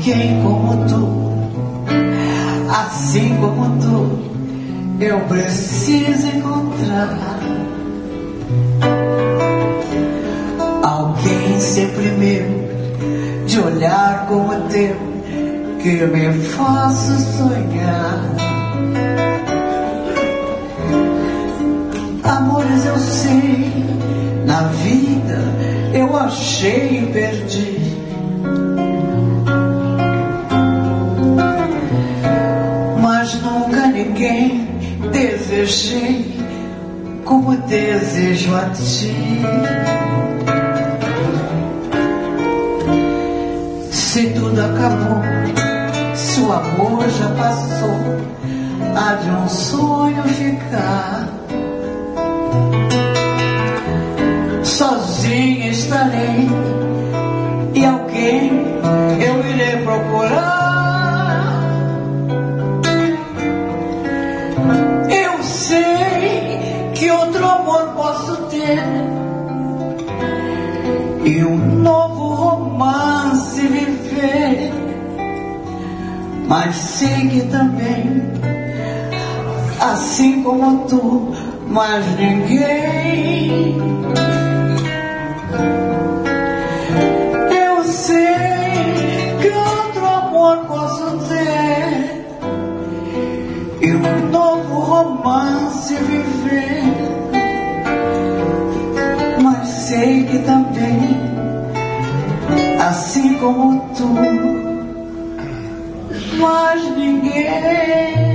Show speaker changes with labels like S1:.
S1: alguém como tu, assim como tu, eu preciso encontrar. Alguém sempre meu, de olhar como o teu, que me faça sonhar. Amores eu sei, na vida eu achei e perdi. Mas nunca ninguém desejei como desejo a ti. Se tudo acabou, se o amor já passou, há de um sonho ficar. Sozinha estarei e alguém eu irei procurar. Eu sei que outro amor posso ter e um novo romance viver, mas sei que também, assim como tu, mais ninguém. Eu sei que outro amor posso ter e um novo romance viver, mas sei que também, assim como tu, mais ninguém.